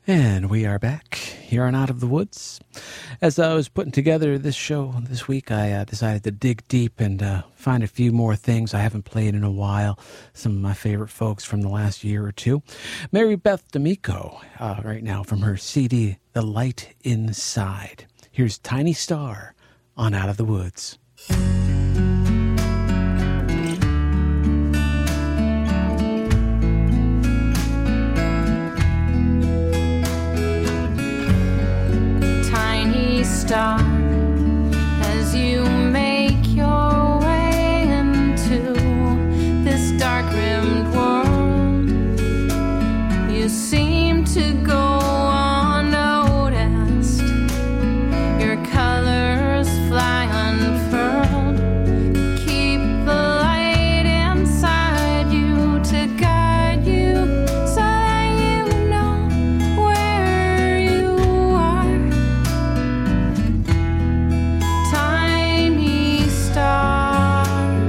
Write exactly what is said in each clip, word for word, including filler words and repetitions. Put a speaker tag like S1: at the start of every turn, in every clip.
S1: And we are back here on Out of the Woods. As I was putting together this show this week, I uh, decided to dig deep and uh, find a few more things I haven't played in a while. Some of my favorite folks from the last year or two. Mary Beth D'Amico, uh, right now from her C D, The Light Inside. Here's Tiny Star on Out of the Woods.
S2: Star, as you make your way into this dark-rimmed world, you seem to go unnoticed. Your colors fly unfurled. Keep the light inside you to guide you so that you know where you are. Tiny star,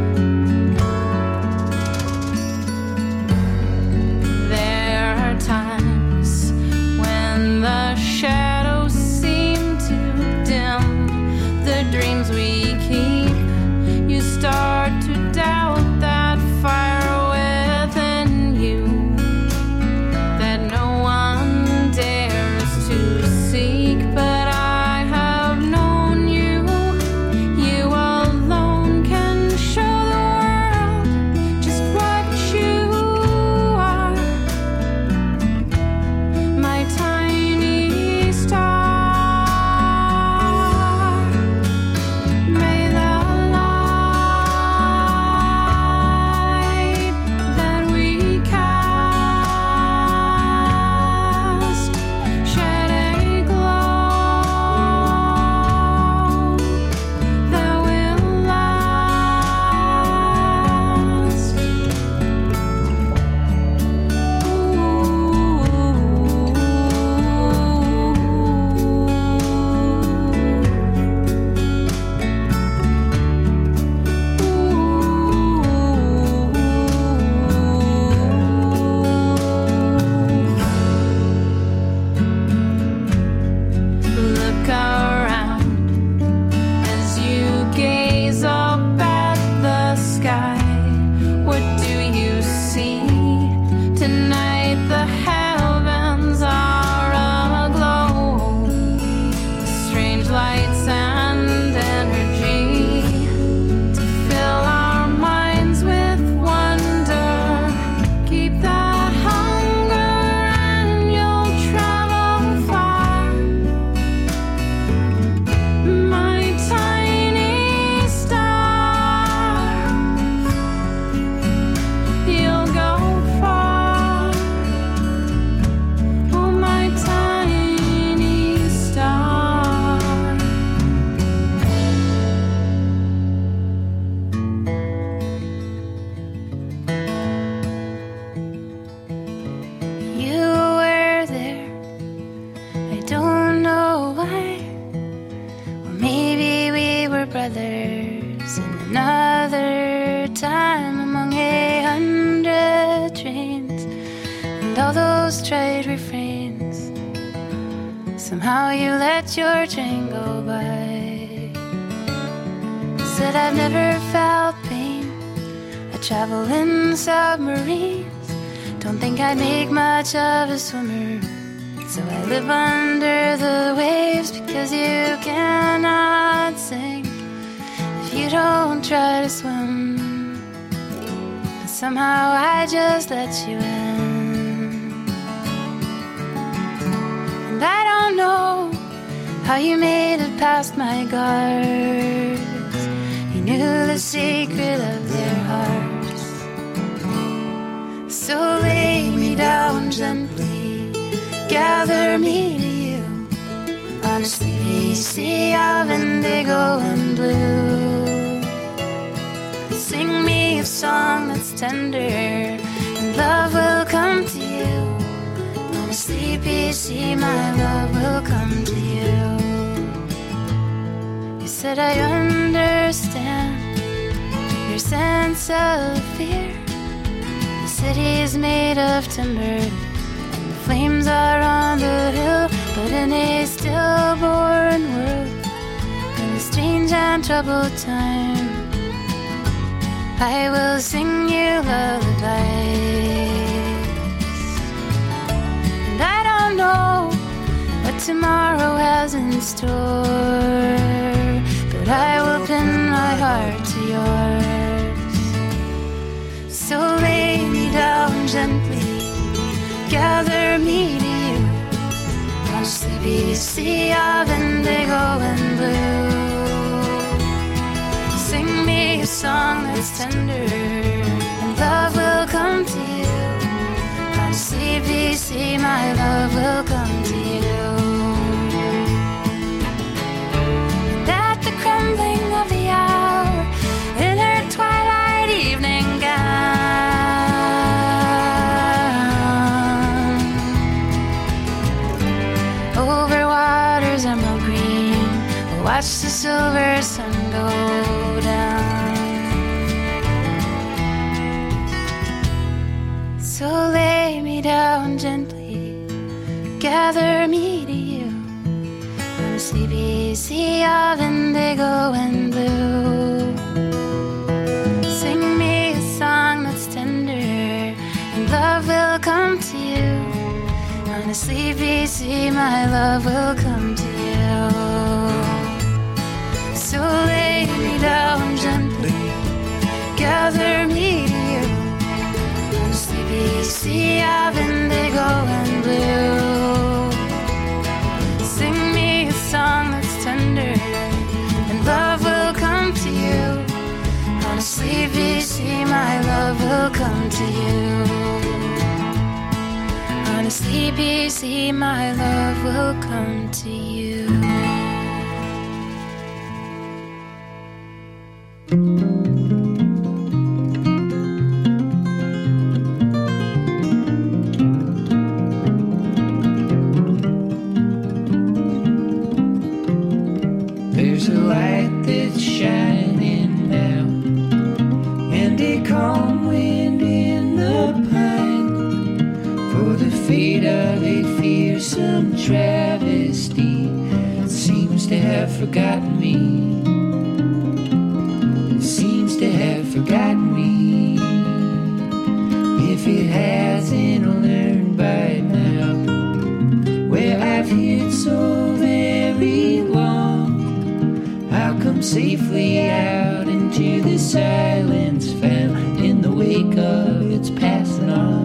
S2: there are times when the shadows seem to dim the dreams we keep. You start to doubt that fire within you that no one dares to seek. But I have known you. You alone can show the world just what you are. My tiny star, may the light that we cast shed a glow that will last. Look around as you gaze up at the sky. What do you see? Tonight the heavens are aglow. Strange lights and energy to fill our minds with wonder. Keep that hunger and you'll travel far. My tiny star, you'll go far. Oh, my tiny star. You were there, I don't know why. Or maybe we were brothers in another time among a hundred trains and all those trite refrains. Somehow you let your train go by. Said I've never felt pain. I travel in submarines. Don't think I'd make much of a swimmer. So I live under the waves because you cannot sink if you don't try to swim. But somehow I just let you in. And I don't know how you made it past my guards. You knew the secret of their hearts. So lay me down gently, gather me to you on a sleepy sea of indigo and blue. Sing me a song that's tender and love will come to you. On a sleepy sea my love will come to you. You said I understand your sense of fear. The city is made of timber and the flames are on the troubled time, I will sing you lullabies. And I don't know what tomorrow has in store, but I will pin my heart to yours. So lay me down gently, gather me to you, on sleepy sea of indigo and blue. Sing me a song that's tender, and love will come to you. On sleepy sea, my love will come to you. And at the crumbling of the hour, in her twilight evening gown, over waters emerald green, we'll watch the silver sun go down. So lay me down gently, gather me to you, on a sleepy sea of indigo and blue. Sing me a song that's tender, and love will come to you. On a sleepy sea, my love will come to you. So lay me down gently, gather me to you, on a sleepy sea of indigo and blue. Sing me a song that's tender, and love will come to you. On a sleepy sea, my love will come to you. On a sleepy sea, my love will come to you.
S3: There's a light that's shining now, and a calm wind in the pine, for the fate of a fearsome travesty seems to have forgotten me. It seems to have forgotten me. If it hasn't learned by now where I've hid so very long, I'll come safely out into the silence found in the wake of its passing on.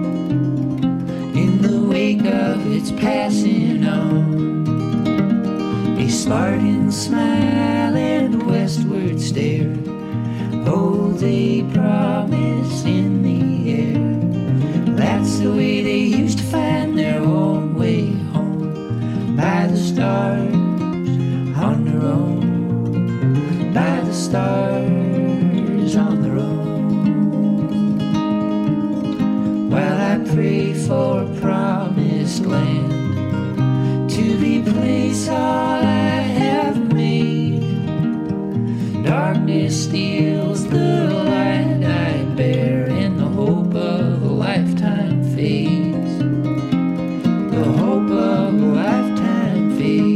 S3: In the wake of its passing on. A Spartan smile and westward stare holds a promise in the air. That's the way they used to find their own way home, by the stars on their own, by the stars on their own. While I pray for a promised land to replace all I have made, darkness steals the light I bear, and the hope of a lifetime fades. The hope of a lifetime fades.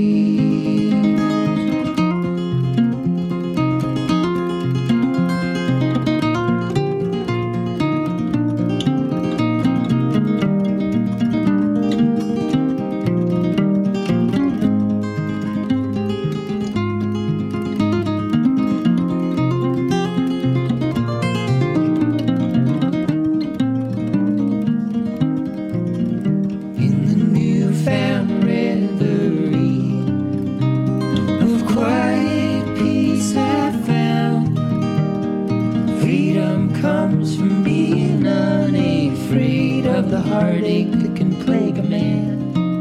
S3: Heartache that can plague a man,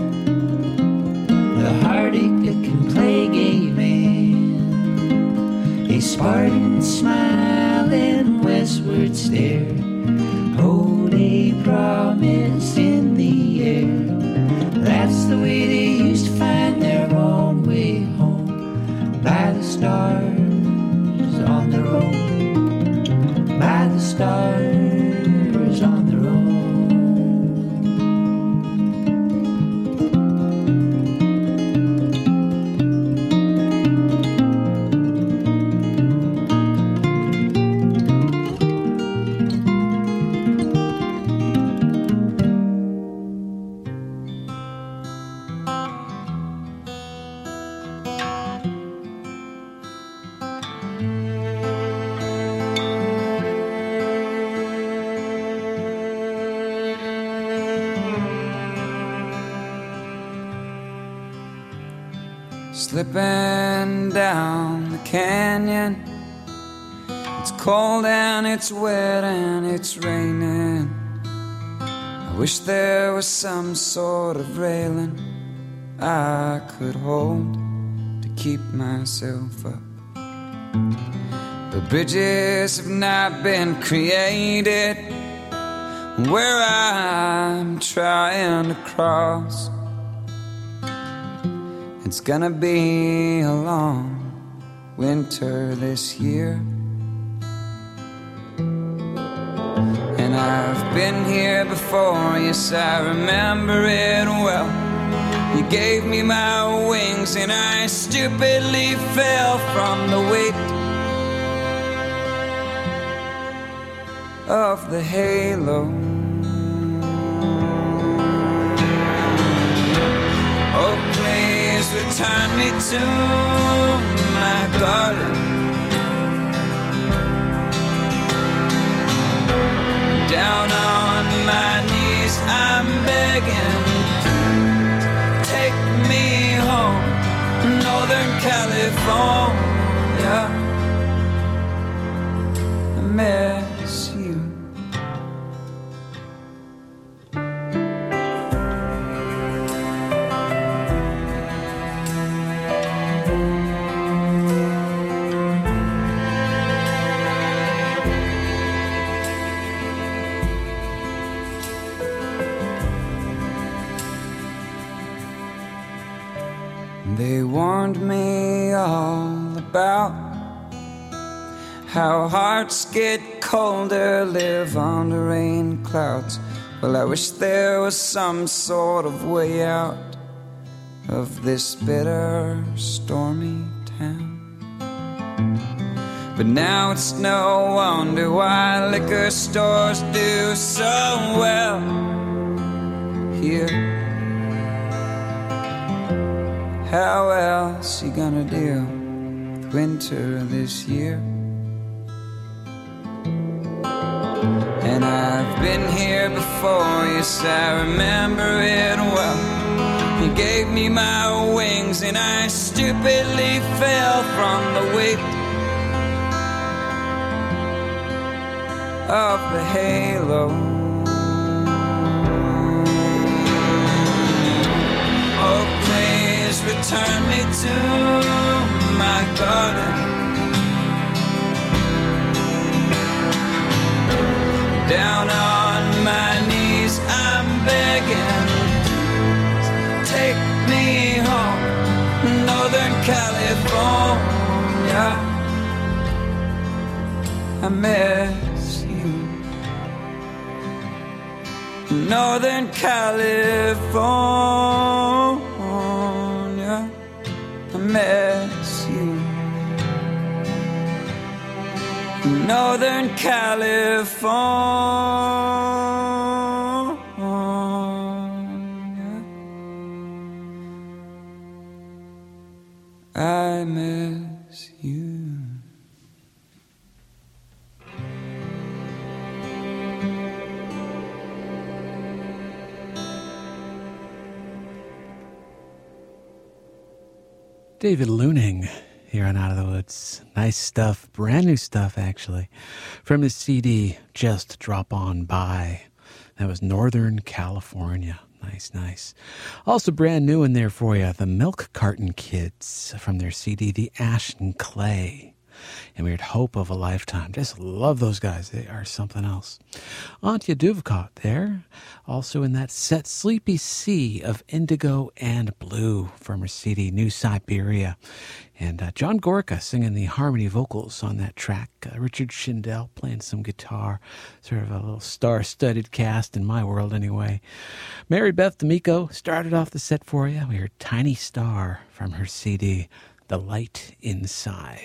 S3: the heartache that can plague a man. A Spartan smile and westward stare hold a promise in the air. That's the way they used to find their own way home, by the stars on their own, by the stars on their own.
S4: slipping down the canyon. It's cold and it's wet and it's raining. I wish there was some sort of railing I could hold to keep myself up. But bridges have not been created where I'm trying to cross. It's gonna be a long winter this year. And I've been here before, yes, I remember it well. You gave me my wings and I stupidly fell from the weight of the halo. Oh, please return me to my garden. Down on my knees I'm begging, take me home, Northern California. I miss you. They warned me all about how hearts get colder, live under rain clouds. Well, I wish there was some sort of way out of this bitter, stormy town. But now it's no wonder why liquor stores do so well here. How else you gonna deal with winter this year? And I've been here before, yes, I remember it well. You gave me my wings and I stupidly fell from the weight of the halo. Oh, please return me to my garden. Down on my knees I'm begging, take me home, Northern California. I miss you, Northern California. I miss you, Northern California. I miss you.
S1: David Looning here on Out of the Woods. Nice stuff, brand new stuff actually, from his C D, Just Drop On By. That was Northern California. Nice, nice. Also brand new in there for you, the Milk Carton Kids from their C D, The Ash and Clay. And we had Hope of a Lifetime. Just love those guys. They are something else. Antje Duvkot there. Also in that set, Sleepy Sea of Indigo and Blue from her C D, New Siberia. And uh, John Gorka singing the harmony vocals on that track. Uh, Richard Schindel playing some guitar. Sort of a little star-studded cast in my world anyway. Mary Beth D'Amico started off the set for you. We heard Tiny Star from her C D, The Light Inside.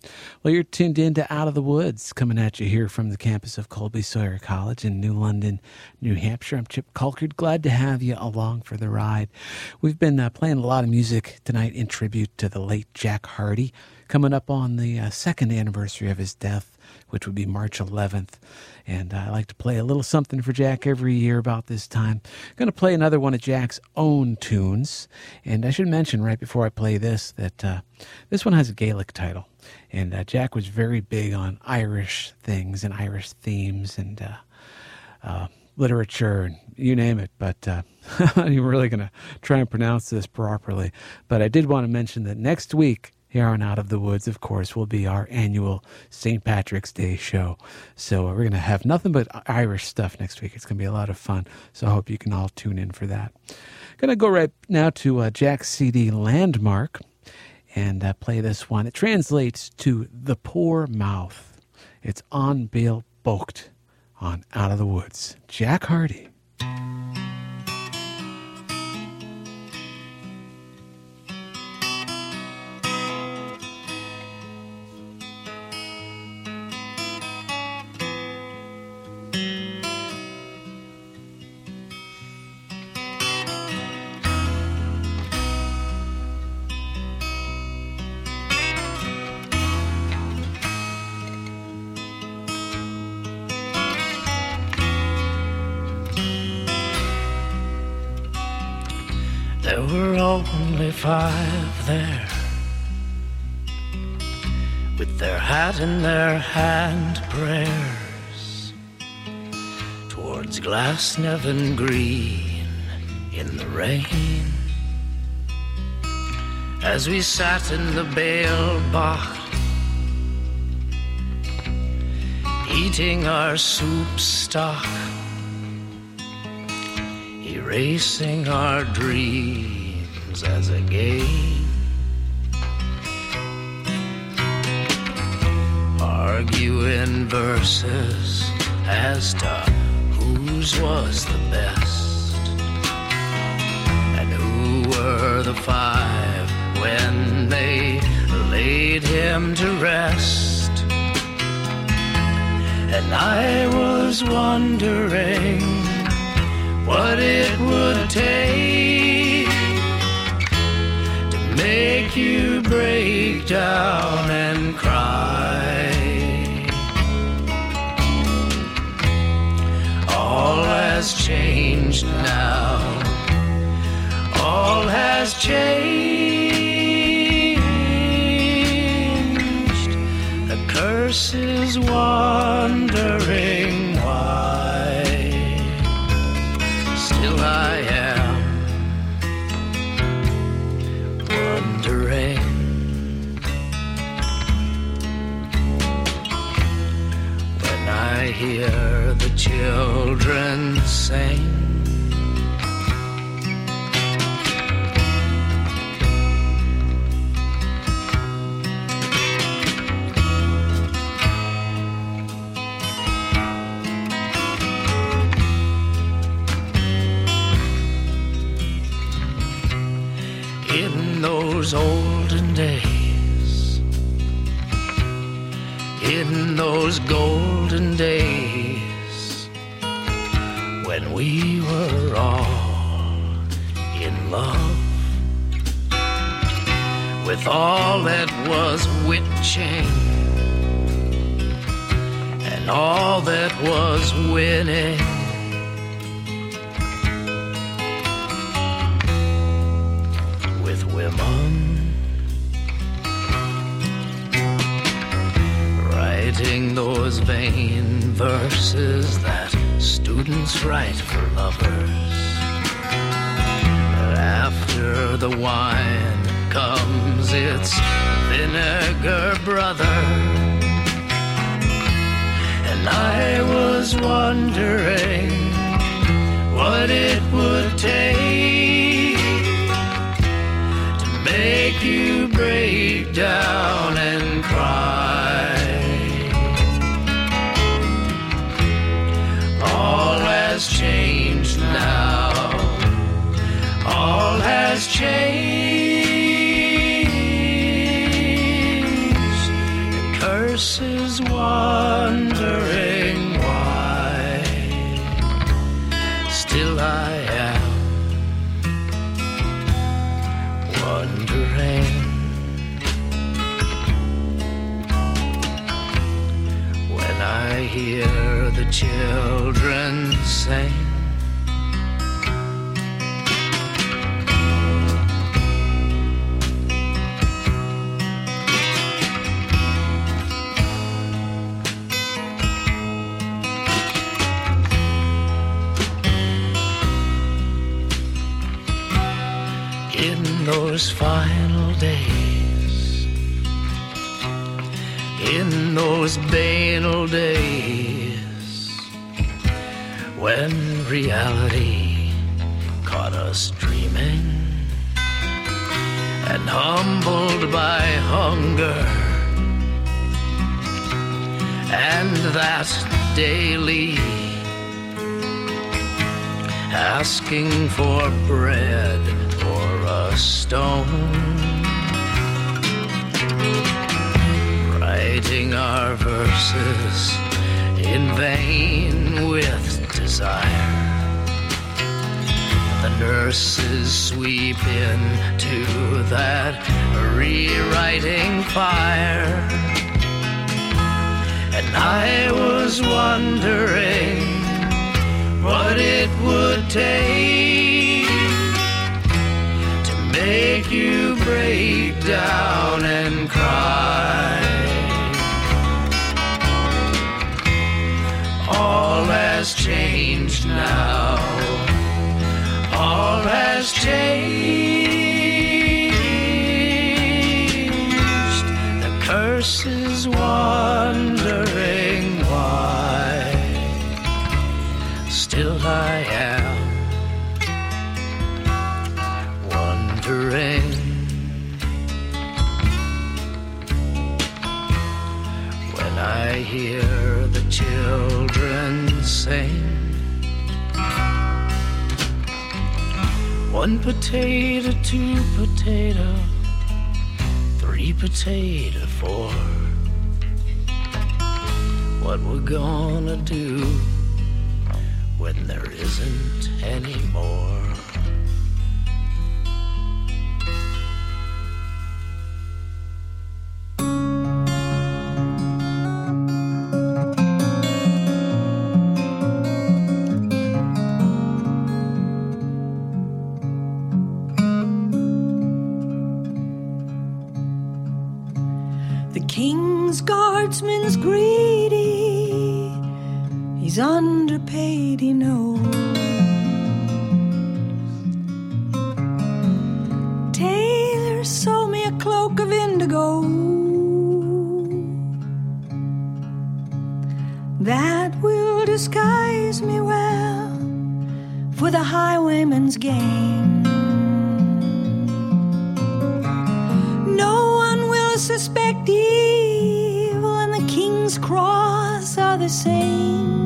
S1: Well, you're tuned in to Out of the Woods, coming at you here from the campus of Colby Sawyer College in New London, New Hampshire. I'm Chip Colkard. Glad to have you along for the ride. We've been uh, playing a lot of music tonight in tribute to the late Jack Hardy, coming up on the uh, second anniversary of his death, which would be March eleventh. And uh, I like to play a little something for Jack every year about this time. I'm going to play another one of Jack's own tunes. And I should mention right before I play this that uh, this one has a Gaelic title. And uh, Jack was very big on Irish things and Irish themes and uh, uh, literature and you name it. But uh, I'm not even really going to try and pronounce this properly. But I did want to mention that next week, here on Out of the Woods, of course, will be our annual Saint Patrick's Day show. So we're going to have nothing but Irish stuff next week. It's going to be a lot of fun. So I hope you can all tune in for that. Going to go right now to uh, Jack's C D Landmark and uh, play this one. It translates to The Poor Mouth. It's On Bail Bocht on Out of the Woods. Jack Hardy.
S5: There were only five there, with their hat in their hand, prayers towards Glasnevin Green in the rain. As we sat in the Bailbach, eating our soup stock, erasing our dreams as a game, arguing verses as to whose was the best, and who were the five when they laid him to rest. And I was wondering what it would take to make you break down and cry. All has changed now, all has changed. The curse is wondering why. Still I am wondering when I hear the children sing. In those olden days, in those golden days, when we were all in love, with all that was witching and all that was winning, writing those vain verses that students write for lovers. But after the wine comes its vinegar brother, and I was wondering what it would take to make you break down and cry. All has changed now, all has changed. The children sing. In those final days, in those banal days, when reality caught us dreaming, and humbled by hunger, and that daily asking for bread or a stone, writing our verses in vain with desire. The nurses sweep into that rewriting fire, and I was wondering what it would take to make you break down and cry. All has changed now. All has changed. The curse is wondering why. Still I am wondering when I hear the children sing. One potato, two potato, three potato, four. What we're gonna do when there isn't any more.
S6: The king's guardsman's greedy, he's underpaid, he knows. Tailor sold me a cloak of indigo that will disguise me well for the highwayman's game. No one will suspect evil, and the king's cross are the same.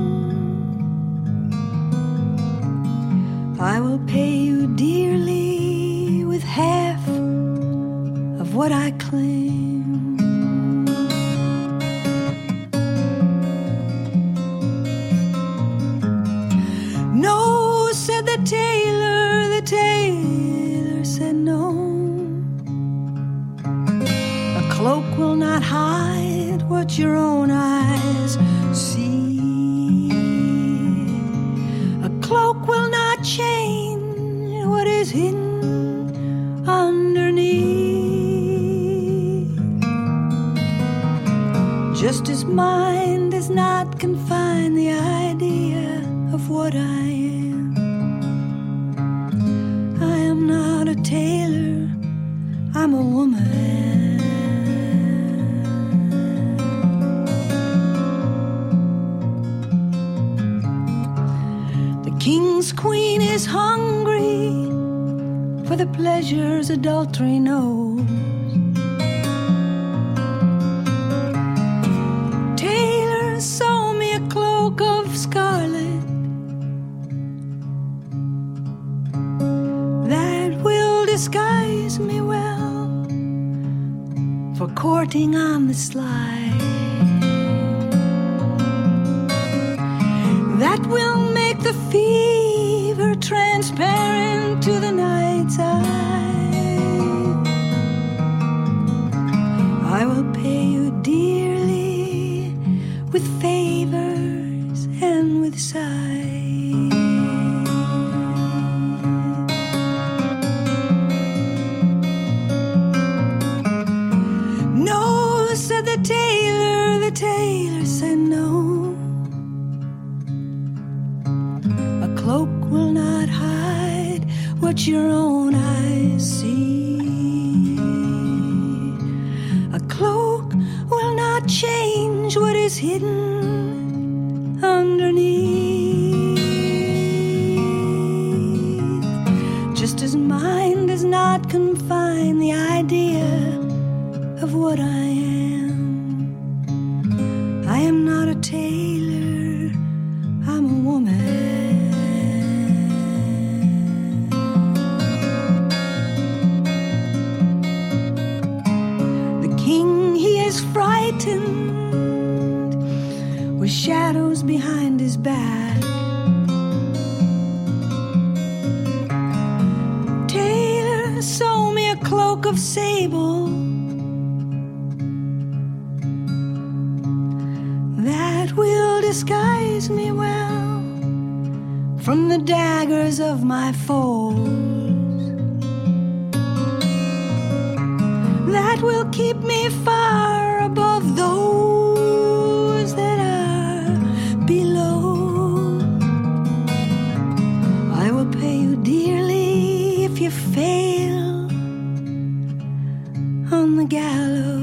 S6: I will pay you dearly with half of what I claim. No, said the tailor, the tailor said no. A cloak will not hide what your own eyes see. A cloak will not change what is hidden underneath. Just as mind does not confine the idea of what I am. I am not a tailor, I'm a woman. The king's queen is hungry for the pleasures adultery knows. Tailor sew me a cloak of scarlet that will disguise me well for courting on the sly. That will make the fever transparent to the night's eye. I will pay you dearly with favors and your own eyes see. A cloak will not change what is hidden underneath. Just as mind does not confine the idea of what I am. I am not a tailor, I'm a woman. The king, he is frightened with shadows behind his back. Tailor, sew me a cloak of sable that will disguise me well from the daggers of my foes, that will keep me far above those that are below. I will pay you dearly if you fail on the gallows.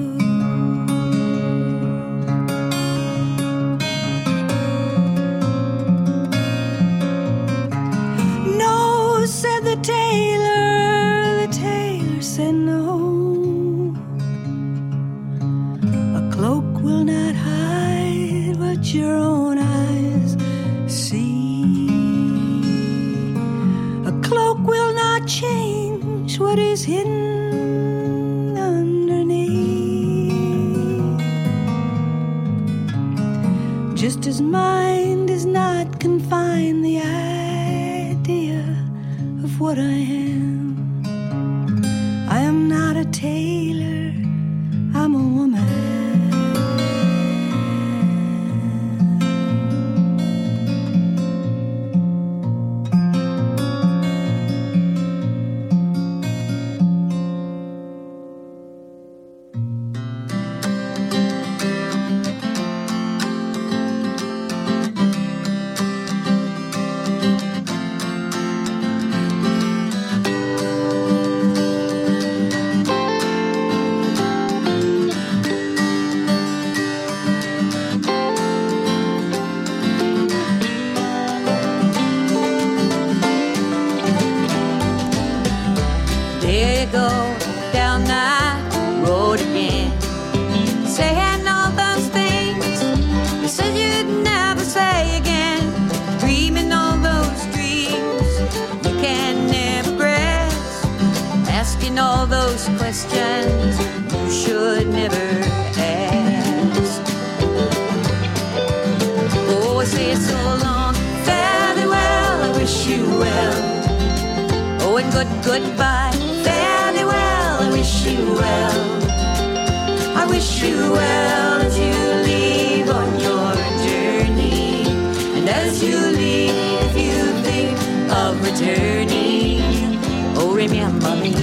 S6: Said the tailor, the tailor said no. A cloak will not hide what your own eyes see. A cloak will not change what is hidden underneath. Just as mind is not confined the idea of what I am. I am not a tailor, I'm a woman.
S7: All those questions you should never ask. Oh, I say it's so long, fare thee well, I wish you well. Oh, and good goodbye, fare thee well, I wish you well. I wish you well as you leave on your journey, and as you leave, if you think of returning, oh, remember me.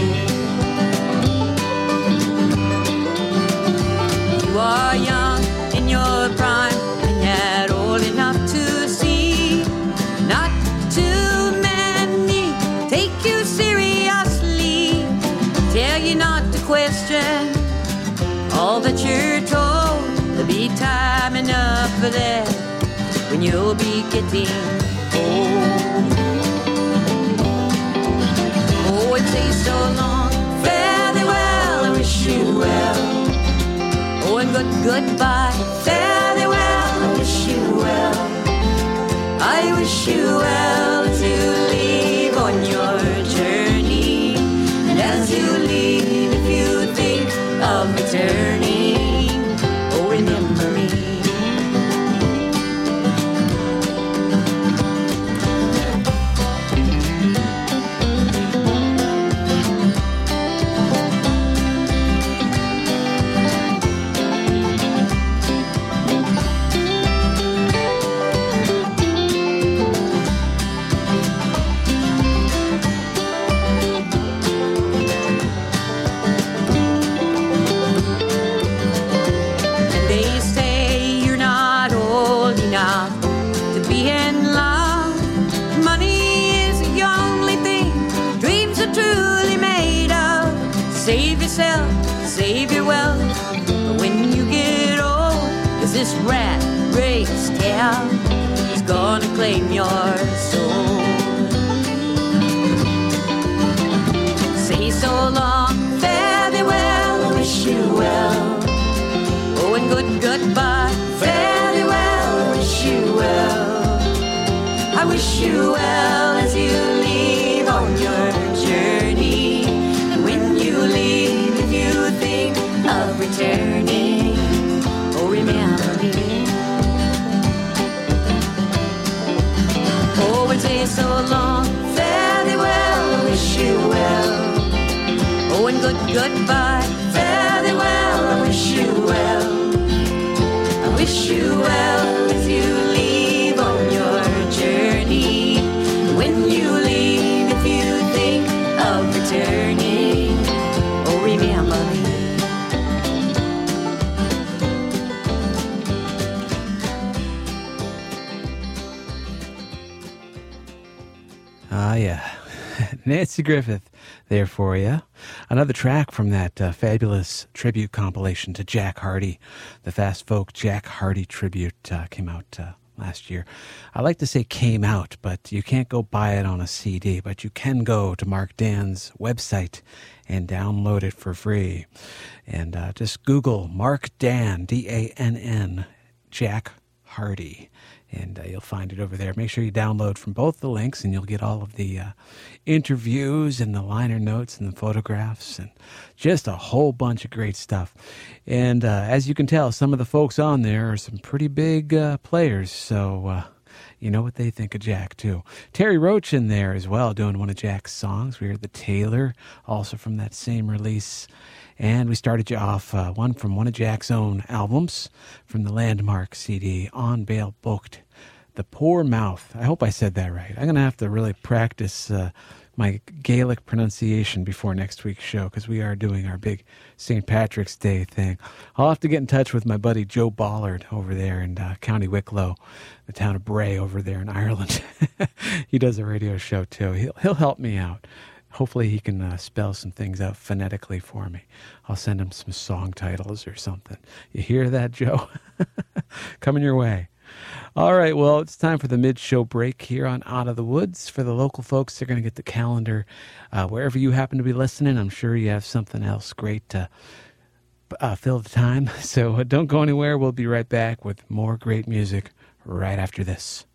S7: You are young in your prime and yet old enough to see. Not too many take you seriously, tell you not to question all that you're told. There'll be time enough for that when you'll be getting old. Oh, it takes so long, fare thee well, I wish you well. Oh, and good goodbye, fare thee well, I wish you well. I wish you well as you leave on your journey, and as you leave, if you think of returning, oh, remember me. Save yourself, save your wealth when you get old, 'cause this rat race town is gonna claim your soul. Say so long, fare thee well, I wish you well. Oh, and good goodbye, fare thee well, I wish you well. I wish you well as you leave on your journey. And when you leave, if you think of returning, oh, remember me. Oh, and say so long, fare thee well, I wish you well. Oh, and good goodbye, fare thee well, I wish you well. I wish you well as you leave on your journey. When you leave, if you think of returning, oh, remember me.
S1: Ah, yeah. Nancy Griffith there for you. Another track from that uh, fabulous tribute compilation to Jack Hardy. The Fast Folk Jack Hardy tribute uh, came out uh, last year. I like to say came out, but you can't go buy it on a C D, but you can go to Mark Dan's website and download it for free. And uh, just Google Mark Dan, D A N N, Jack Hardy. And uh, you'll find it over there. Make sure you download from both the links, and you'll get all of the uh, interviews and the liner notes and the photographs and just a whole bunch of great stuff. And uh, as you can tell, some of the folks on there are some pretty big uh, players, so uh, you know what they think of Jack, too. Terry Roach in there as well, doing one of Jack's songs. We heard The Tailor, also from that same release. And we started you off uh, one from one of Jack's own albums from the Landmark C D, On Bail Booked, The Poor Mouth. I hope I said that right. I'm going to have to really practice uh, my Gaelic pronunciation before next week's show, because we are doing our big Saint Patrick's Day thing. I'll have to get in touch with my buddy Joe Ballard over there in uh, County Wicklow, the town of Bray over there in Ireland. He does a radio show too. He'll, he'll help me out. Hopefully he can uh, spell some things out phonetically for me. I'll send him some song titles or something. You hear that, Joe? Coming your way. All right, well, it's time for the mid-show break here on Out of the Woods. For the local folks, they're going to get the calendar. Uh, wherever you happen to be listening, I'm sure you have something else great to uh, fill the time. So uh, don't go anywhere. We'll be right back with more great music right after this.